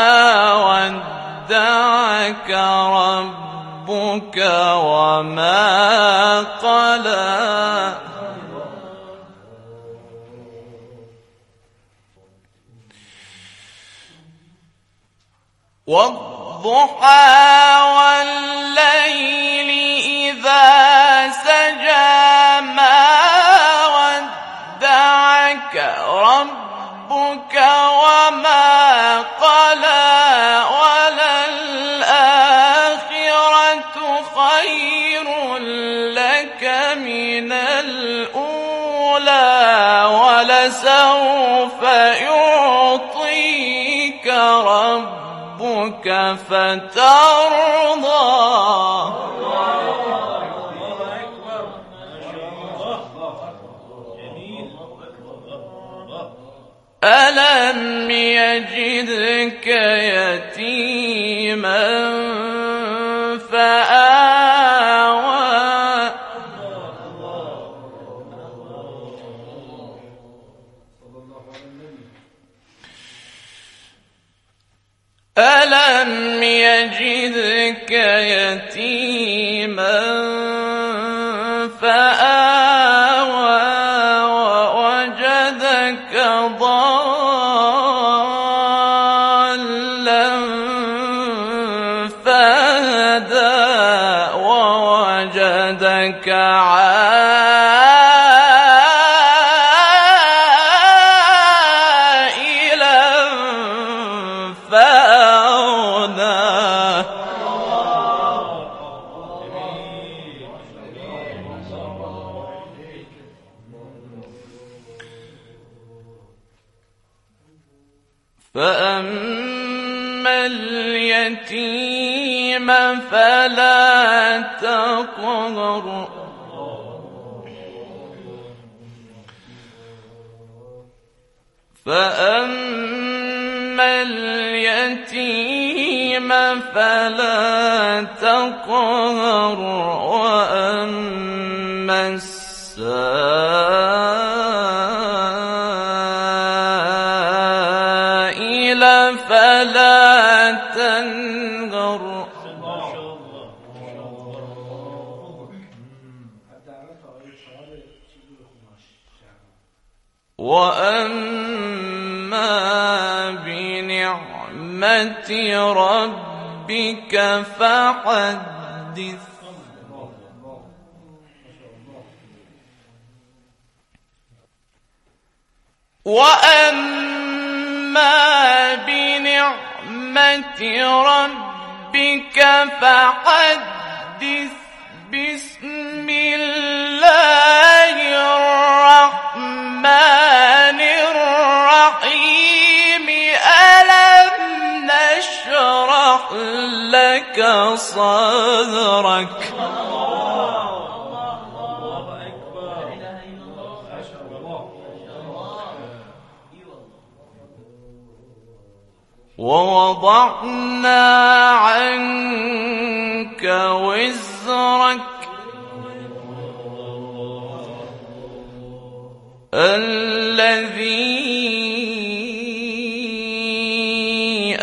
ودعك ربك وما قلى والضحى والليل إذا سجى ما ودعك ربك وما قلى وللآخرة خير لك من الأولى ولسوف يعطيك ربك فترضى ألم يجدك يتيما فآوى ألم يجدك يتيما فآوى ووجدك ضالا فهدى ووجدك عائلا فأغنى فأما اليتيم فلا تقهر فأما اليتيم فلا تقهر وأما السائل فلا تنهر وأما بنعمة ربك فحدث وأما بنعمة ربك فحدث بسم الله الرحمن الرحيم ألم نشرح لك صدرك ووضعنا عنك وزرك الذي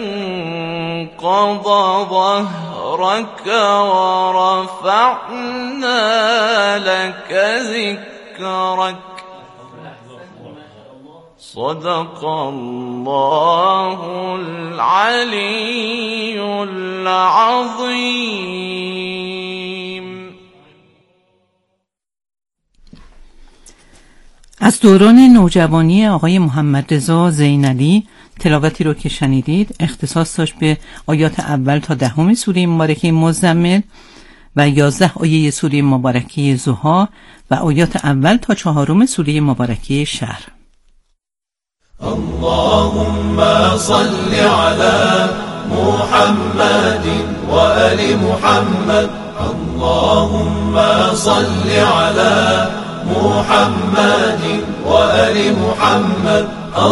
أنقض ظهرك ورفعنا لك ذكرك صدق الله العلي العظيم. از دوران نوجوانی آقای محمد رضا زینعلی تلاوتی رو که شنیدید اختصاص داشت به آیات اول تا 10 سوره مبارکه مزمل و 11 آیه سوره مبارکه ضحی و آیات اول تا 4 سوره مبارکه شهر. اللهم صل على محمد وآل محمد اللهم صل على محمد وآل محمد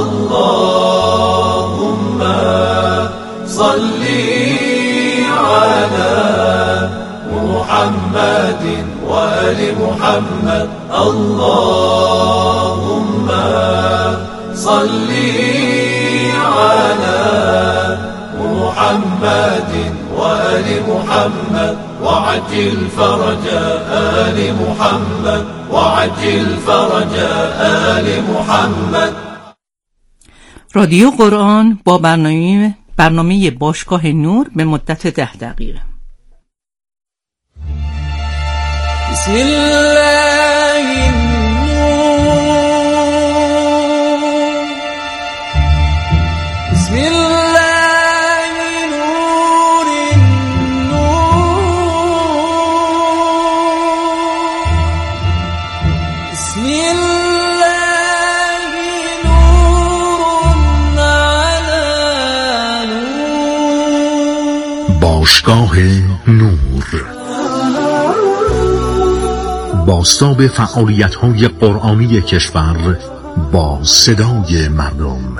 اللهم صل على محمد وآل محمد اللهم صل على محمد وآل محمد وعجل فرج آل محمد وعجل فرج آل محمد. رادیو قرآن با برنامه باشگاه نور به مدت 10 دقیقه. بسم الله النور بسم الله نور النور بسم الله نور على نور. باشگاه نور بازتاب فعالیت‌های قرآنی کشور با صدای مردم.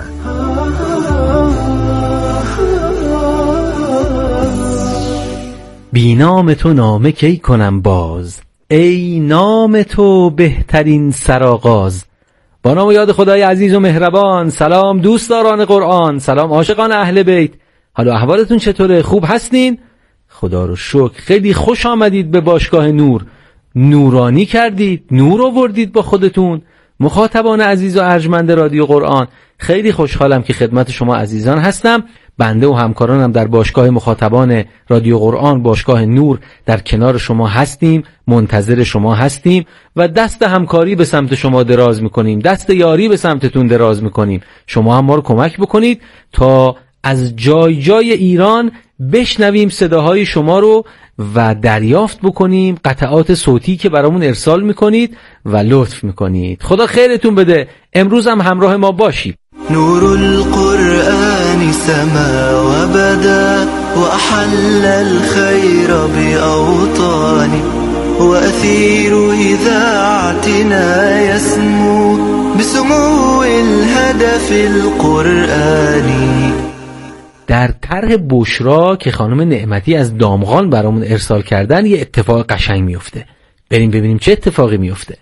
بی نام تو نامه کی کنم باز، ای نام تو بهترین سرآغاز. با نام و یاد خدای عزیز و مهربان. سلام دوستداران قرآن، سلام عاشقان اهل بیت. حالا احوالتون چطوره؟ خوب هستین؟ خدا رو شکر. خیلی خوش آمدید به باشگاه نور. نورانی کردید، نور آوردید با خودتون. مخاطبان عزیز و ارجمند رادیو قرآن، خیلی خوشحالم که خدمت شما عزیزان هستم. بنده و همکارانم در باشگاه مخاطبان رادیو قرآن، باشگاه نور، در کنار شما هستیم، منتظر شما هستیم و دست همکاری به سمت شما دراز میکنیم، دست یاری به سمتتون دراز میکنیم. شما هم ما رو کمک بکنید تا از جای جای ایران بشنویم صداهای شما رو و دریافت بکنیم قطعات صوتی که برامون ارسال میکنید و لطف میکنید. خدا خیرتون بده. امروز هم همراه ما باشید. نور القرآن سما وبدا وأحل الخير بأوطاني وأثير إذاعتنا يسمو بسمو الهدف القرآني. در طرح بشرا که خانم نعمتی از دامغان برامون ارسال کردن یه اتفاق قشنگ میفته. بریم ببینیم چه اتفاقی میفته.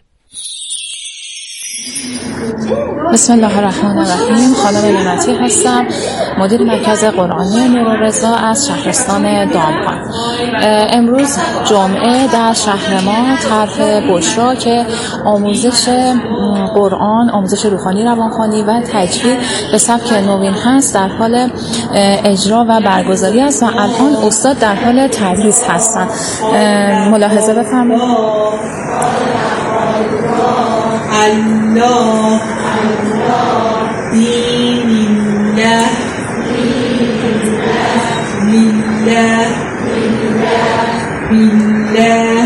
بسم الله الرحمن الرحیم. خانم نعمتی هستم، مدیر مرکز قرآنی نورالرضا از شهرستان دامغان. امروز جمعه در شهر ما طرح بشرا که آموزش قرآن، آموزش روحانی، روانخوانی و تجوید به سبک نوین هست در حال اجرا و برگزاری است و الان استاد در حال تدریس هستن. ملاحظه بفرمایید. الله دین الله بالله.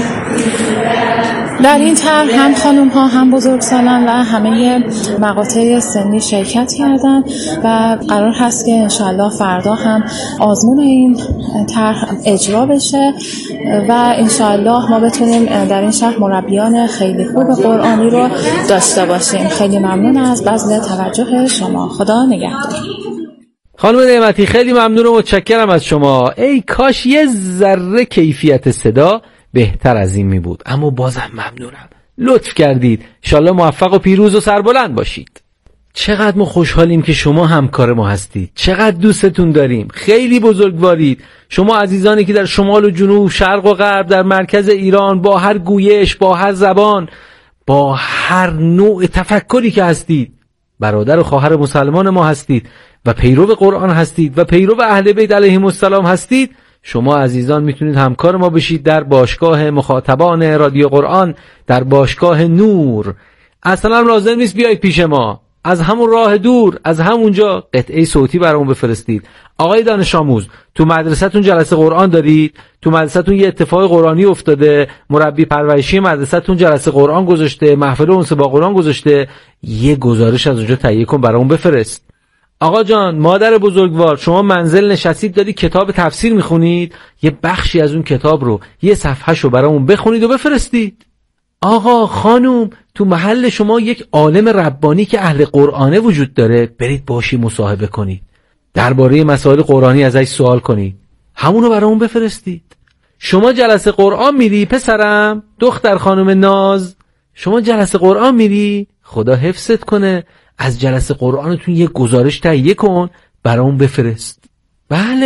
در این طرح هم خانم ها هم بزرگسالان و همه مقاطع سنی شرکت کردن و قرار هست که انشالله فردا هم آزمون این طرح اجرا بشه و انشالله ما بتونیم در این شهر مربیان خیلی خوب قرآنی رو داشته باشیم. خیلی ممنون از بذل توجه شما. خدا نگهدار. خانم نعمتی خیلی ممنون و متشکرم از شما. ای کاش یه ذره کیفیت صدا بهتر از این می بود، اما بازم ممنونم. لطف کردید. انشالله موفق و پیروز و سربلند باشید. چقدر ما خوشحالیم که شما همکار ما هستید. چقدر دوستتون داریم. خیلی بزرگوارید. شما عزیزانی که در شمال و جنوب، شرق و غرب، در مرکز ایران، با هر گویش، با هر زبان، با هر نوع تفکری که هستید، برادر و خواهر مسلمان ما هستید و پیرو قرآن هستید و پیرو اهل بیت علیهم السلام هستید. شما عزیزان میتونید همکار ما بشید در باشگاه مخاطبان رادیو قرآن، در باشگاه نور. اصلا لازم نیست بیایید پیش ما، از همون راه دور، از همونجا قطعه صوتی برامون بفرستید. آقای دانش آموز، تو مدرسه‌تون جلسه قرآن دارید؟ تو مدرسه‌تون یه اتفاق قرآنی افتاده؟ مربی پرورشی مدرسه‌تون جلسه قرآن گذاشته؟ محفل اونس با قرآن گذاشته؟ یه گزارش از اونجا تهیه کن برامون بفرست. آقا جان، مادر بزرگوار، شما منزل نشستید دارید کتاب تفسیر میخونید، یه بخشی از اون کتاب رو، یه صفحه‌شو برامون بخونید و بفرستید. آقا، خانوم، تو محل شما یک عالم ربانی که اهل قرآنه وجود داره، برید باشی مصاحبه کنید، درباره مسائل قرآنی ازش سوال کنید، همونو برامون بفرستید. شما جلسه قرآن میری پسرم؟ دختر خانم ناز، شما جلسه قرآن میری؟ خدا حفظت کنه. از جلسه قرآنتون یه گزارش تهیه کن برامون بفرست. بله،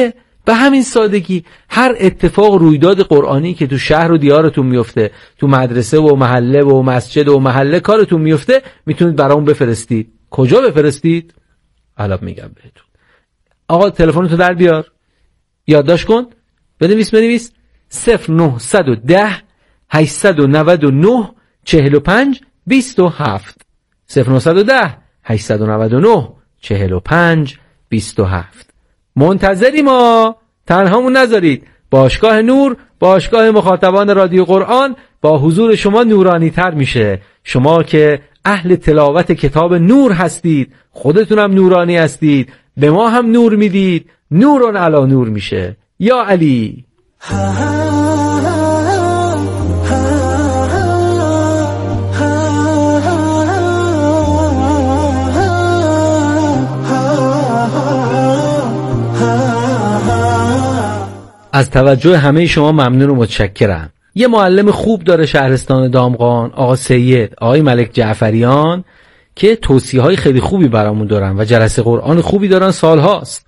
به همین سادگی هر اتفاق رویداد قرآنی که تو شهر و دیارتون میفته، تو مدرسه و محله و مسجد و محله کارتون میفته، میتونید برامون بفرستید. کجا بفرستید؟ الان میگم بهتون. آقا تلفنتو در بیار، یادداشت کن، بنویس 0910 899 45 27 0910 899 45 27. منتظری ما، تنهامون نذارید. باشگاه نور، باشگاه مخاطبان رادیو قرآن، با حضور شما نورانی تر میشه. شما که اهل تلاوت کتاب نور هستید، خودتونم نورانی هستید، به ما هم نور میدید، نورون علی نور میشه. یا علی. از توجه همه شما ممنون و متشکرم. یه معلم خوب داره شهرستان دامغان، آقا سید، آقای ملک جعفریان، که توصیه‌های خیلی خوبی برامون دارن و جلسه قرآن خوبی دارن سالهاست.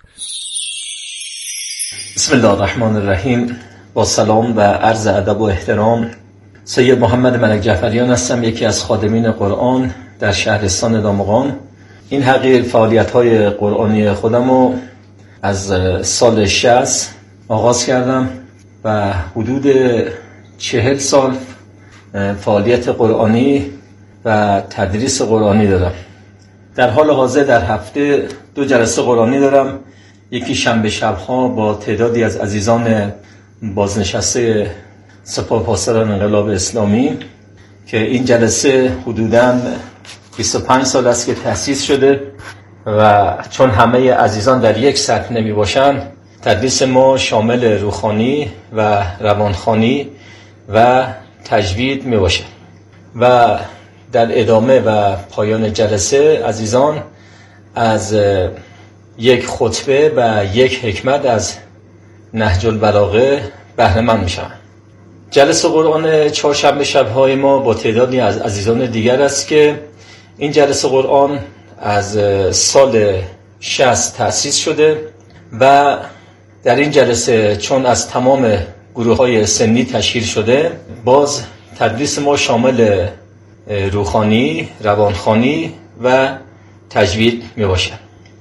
بسم الله الرحمن الرحیم. با سلام و عرض ادب و احترام، سید محمد ملک جعفریان هستم، یکی از خادمین قرآن در شهرستان دامغان. این حقیر فعالیت‌های قرآنی خودمو از سال 60 آغاز کردم و حدود 40 سال فعالیت قرآنی و تدریس قرآنی دارم. در حال حاضر در هفته 2 جلسه قرآنی دارم. یکی شنبه شب‌ها با تعدادی از عزیزان بازنشسته سپاه پاسداران انقلاب اسلامی که این جلسه حدوداً 25 سال است که تأسیس شده و چون همه عزیزان در یک سطح نمی باشند، تدریس ما شامل روحانی و روانخوانی و تجوید می باشد و در ادامه و پایان جلسه عزیزان از یک خطبه و یک حکمت از نهج البلاغه بهره مند میشن. جلسه قرآن چهارشنبه شب‌های ما با تعدادی از عزیزان دیگر است که این جلسه قرآن از سال 60 تأسیس شده و در این جلسه چون از تمام گروه‌های سنی تشکیل شده، باز تدریس ما شامل روحانی، روانخوانی و تجوید می باشد.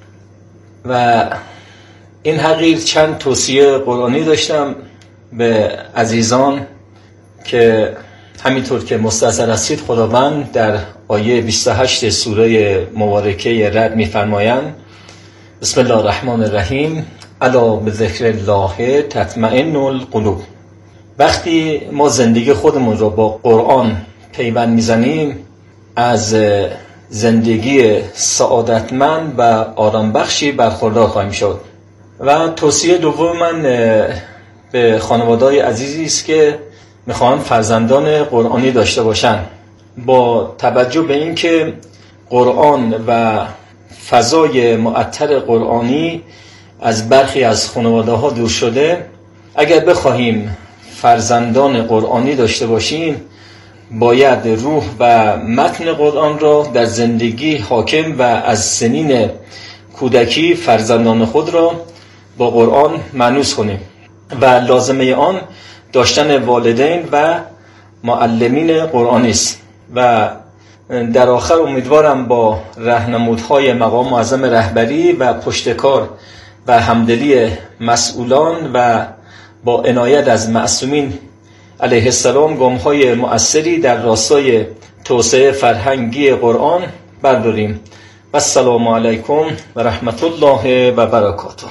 و این حقیر چند توصیه قرآنی داشتم به عزیزان که همینطور که مستحضر هستید، خداوند در آیه 28 سوره مبارکه رعد می‌فرمایند: بسم الله الرحمن الرحیم، الا بذکر الله تطمئن القلوب. وقتی ما زندگی خودمون رو با قرآن پیوند میزنیم، از زندگی سعادتمند و آرام بخشی برخوردار خواهیم شد. و توصیه دوم من به خانواده‌های عزیزی است که میخوان فرزندان قرآنی داشته باشن. با توجه به اینکه قرآن و فضای معطر قرآنی از برخی از خانواده‌ها دور شده، اگر بخواهیم فرزندان قرآنی داشته باشیم، باید روح و متن قرآن را در زندگی حاکم و از سنین کودکی فرزندان خود را با قرآن مانوس کنیم و لازمه آن داشتن والدین و معلمین قرآنی است. و در آخر امیدوارم با راهنمودهای مقام معظم رهبری و پشتکار و همدلی مسئولان و با عنایت از معصومین علیه السلام گام‌های مؤثری در راستای توسعه فرهنگی قرآن برداریم. و السلام علیکم و رحمت الله و برکاته.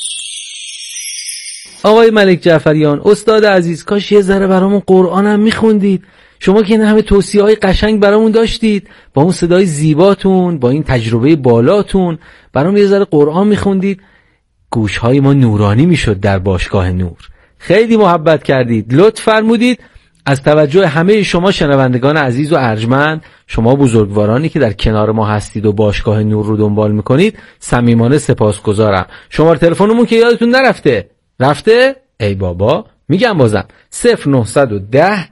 آقای ملک جعفریان، استاد عزیز، کاش یه ذره برامون قرآن هم میخوندید. شما که این همه توصیه‌های قشنگ برامون داشتید، با اون صدای زیباتون، با این تجربه بالاتون، برامون یه ذره قرآن میخوندید، گوش‌های ما نورانی میشد در باشگاه نور. خیلی محبت کردید، لطف فرمودید. از توجه همه شما شنوندگان عزیز و ارجمند، شما بزرگوارانی که در کنار ما هستید و باشگاه نور رو دنبال میکنید، صمیمانه سپاسگزارم. شماره تلفنمون که یادتون رفته؟ ای بابا، میگم بازم 0910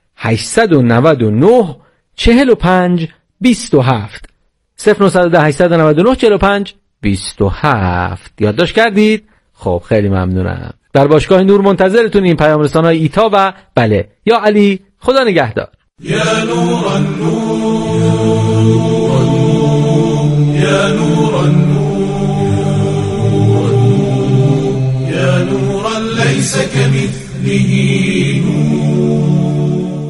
899 45 27 0910 899 45 27. یادداشت کردید؟ خب خیلی ممنونم. در باشگاه نور منتظرتون این پیام رسانای ایتا و بله یا علی. خدا نگهدار. یا نور النور یا نور النور یا نورا لیس کمثله نور.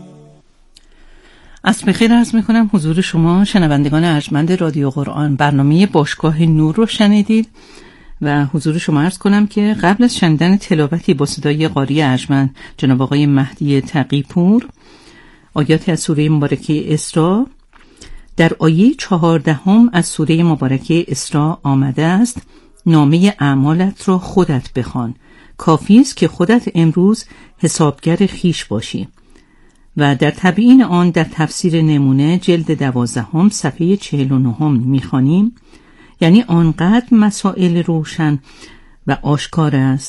عصر بخیر عرض میکنم حضور شما شنوندگان ارجمند رادیو قرآن. برنامه باشگاه نور رو شنیدید و حضور شما عرض کنم که قبل از شنیدن تلاوتی با صدای قاری ارجمند جناب آقای مهدی تقی‌پور آیاتی از سوره مبارکه اسراء، در آیه 14 از سوره مبارکه اسراء آمده است: نامه اعمالت را خودت بخوان، کافی است که خودت امروز حسابگر خیش باشی. و در تبیین آن در تفسیر نمونه جلد 12 صفحه 49 میخوانیم: یعنی آنقدر مسائل روشن و آشکار است،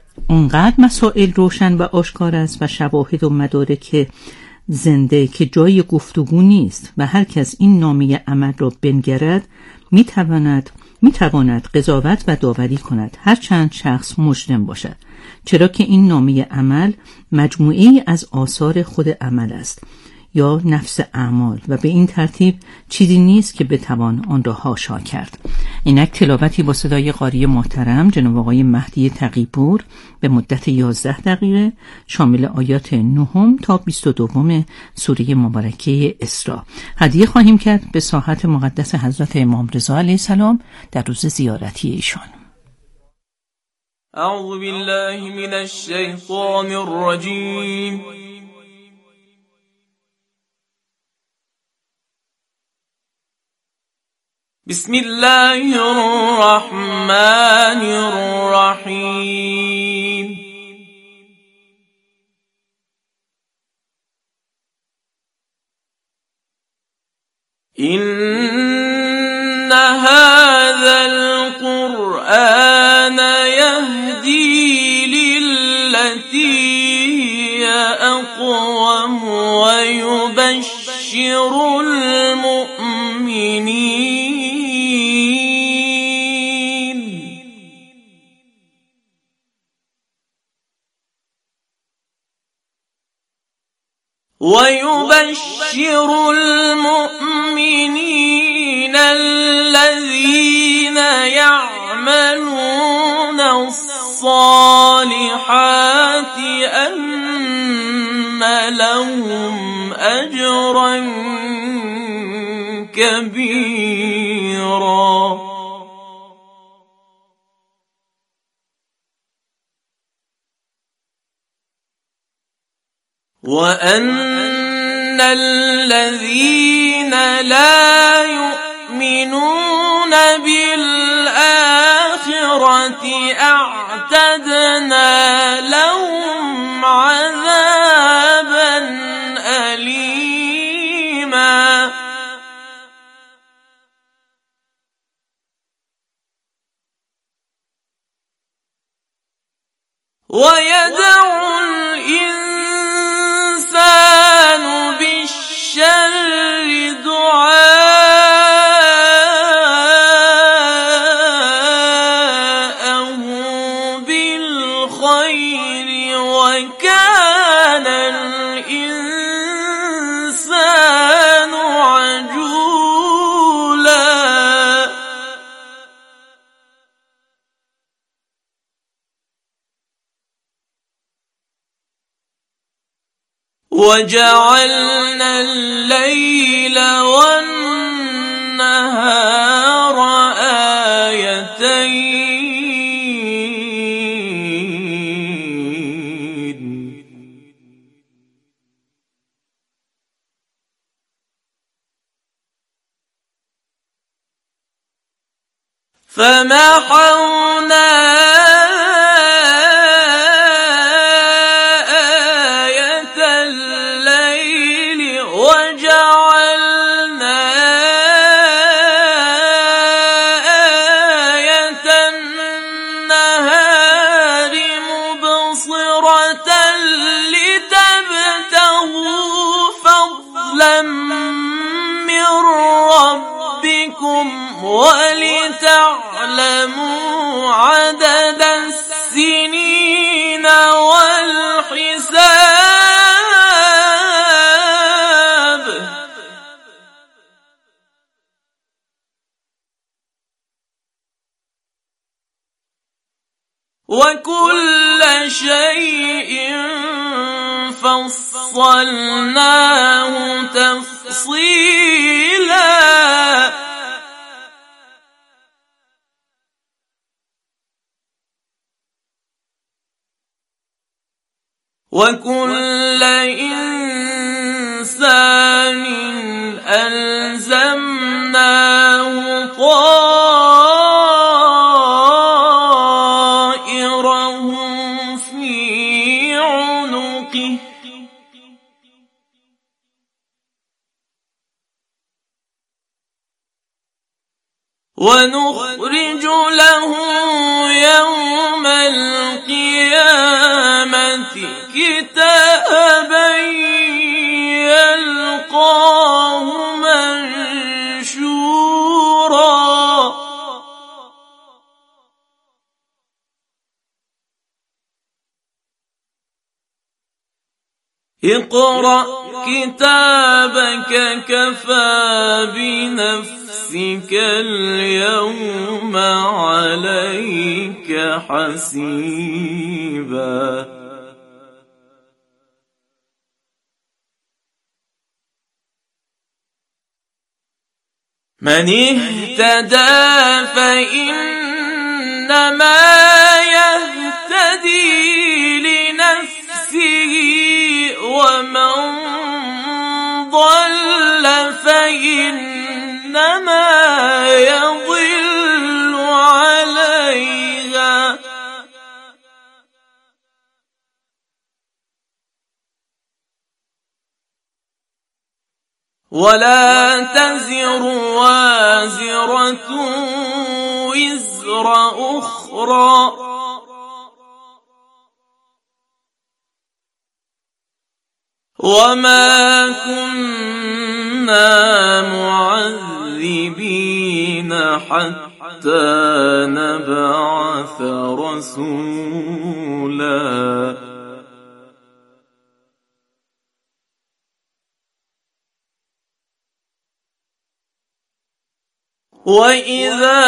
و شواهد و مدارک زنده که جای گفتگو نیست و هر کس این نامه عمل را بنگرد میتواند قضاوت و داوری کند، هرچند شخص مجرم باشد، چرا که این نامه عمل مجموعه‌ای از آثار خود عمل است یا نفس اعمال و به این ترتیب چیزی نیست که بتوان آن را حاشا کرد. اینک تلاوتی با صدای قاری محترم جناب آقای مهدی تقی‌پور به مدت 11 دقیقه شامل آیات 9 تا 22 سوره مبارکه اسراء هدیه خواهیم کرد به ساحت مقدس حضرت امام رضا علیه السلام در روز زیارتی ایشان. اعوذ بالله من الشیطان الرجیم. بسم الله الرحمن الرحیم. إن هذا القرآن يهدي للتي هي أقوم ويبشر المؤمنين الذين يعملون الصالحات أن لهم أجرا كبيرا. وأن الذين لا يؤمنون بالآخرة أعتدنا لهم عذابا أليما. ويدعو الإنسان بالشر دعاءه بالخير وكان الإنسان عجولا. وجعلنا الليل والنهار آيتين فمحونا ولتعلموا عدد وكل شيء فصلناه تفصيلا وكل إنسان ألزمناه طائره في عنقه ونخرج له يوم القيامة كتابا يلقاه منشورا اقرأ كتابك كفى بنفسك اليوم عليك حسيبا من اهتدى فإنما يهتدي لنفسه ومن ضل فإنما يضل عليها ولا تزر وازرة وزر أخرى وما كنا معذبين حتى نبعث رسولا وإذا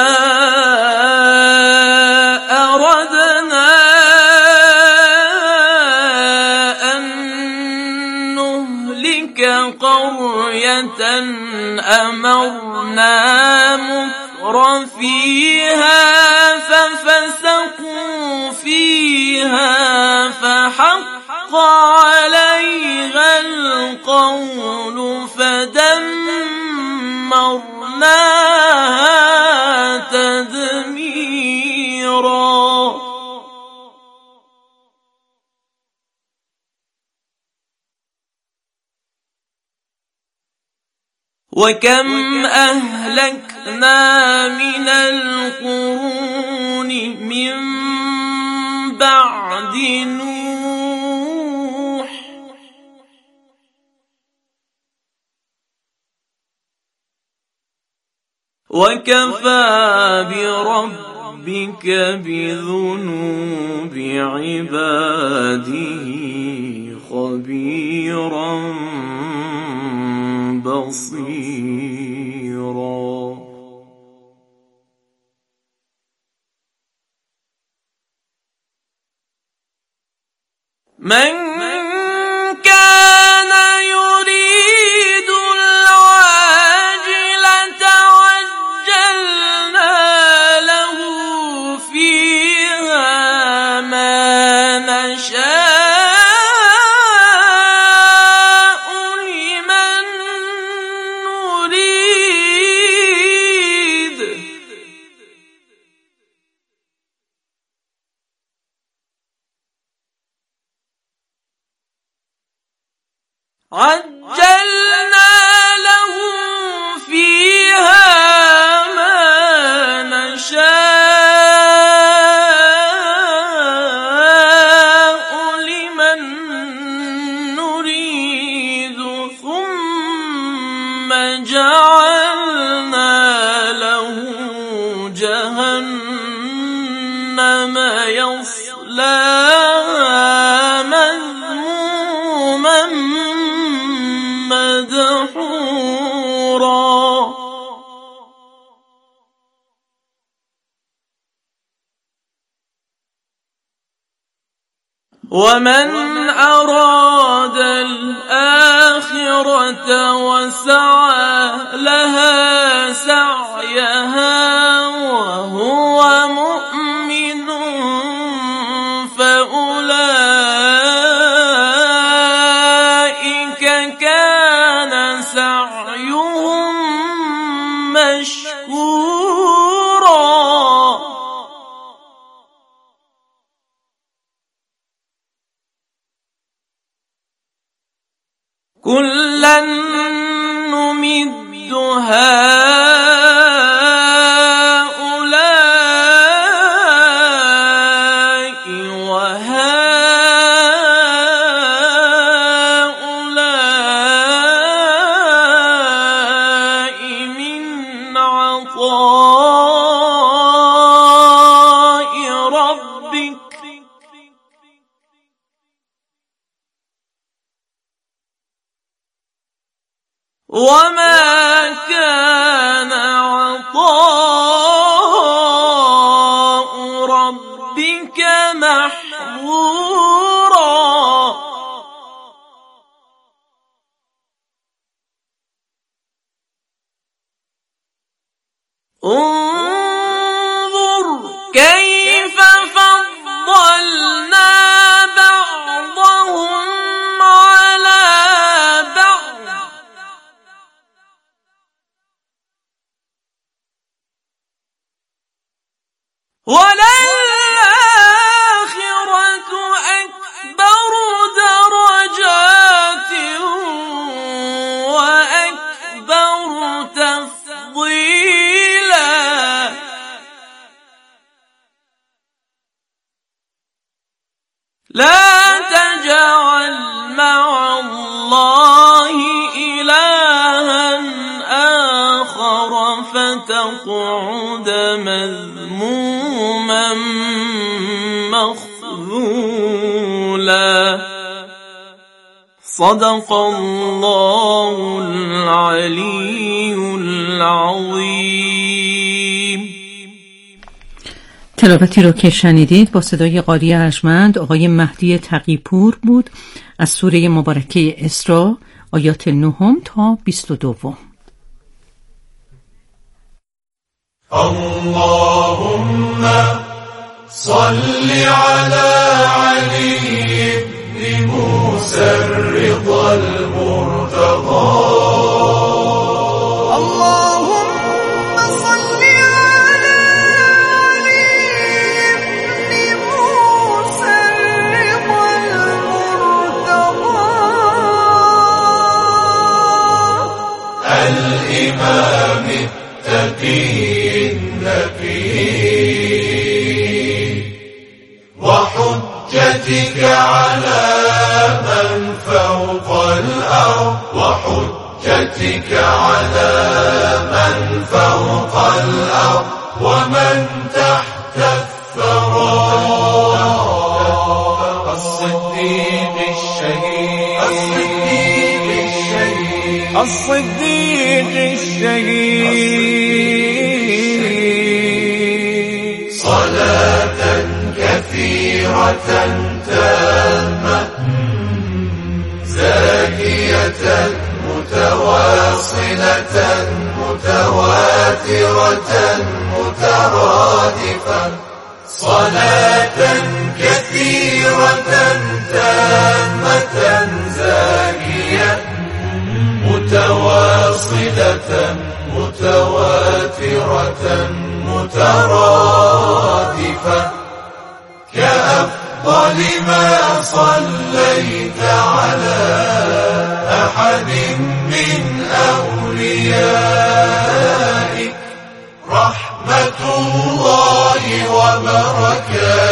أردنا أن نهلك قرية أمرنا متر فيها ففسقوا فيها فحق عليها القول فدمرناها تدميرا وكم أهلكنا من القرون من بعد نوح وكفى بربك بذنوب عباده خبيرا بصيرا من كان يريد العاجلة عجلنا له فيها ما نشاء لمن نريد عجلنا له فيها ما نشاء لمن نريد ثم جعلنا له جهنم يصلاها مذموما مدحورا ومن أراد الآخرة وسعى لها سعيها وهو مؤمن فأولئك كان سعيهم مشكورا. كلا نمد هؤلاء وهؤلاء من عطاء ربك وما كان عطاء ربك محظورا. انظر كيف فضلنا بعضهم على بعض وللآخرة أكبر درجات وأكبر تفضيلا. لا تجعل مع الله إلها آخر فتقعد مذموما مخذولا. صدق الله العلي العظيم. تلاوتی رو که شنیدید با صدای قاری ارجمند آقای مهدی تقی‌پور بود از سوره مبارکه اسراء آیات 9 تا 22. اللهم صل على علي بن موسى الرضا المرتضى. اللهم صل على علي بن موسى الرضا المرتضى الإمام التقي النبي وحجتك على من فوق الأرض وحجتك على من فوق الأرض ومن تحت الثرى. الصديق الشهيد الصديق الشهيد صلاة كثيرة تامة زاكية متواصلة متواترة مترادفة. صلاة كثيرة تامة زاكية متواصلة متواترة مترادفة كأفضل ما صليت على أحد من أوليائك رحمة الله وبركاته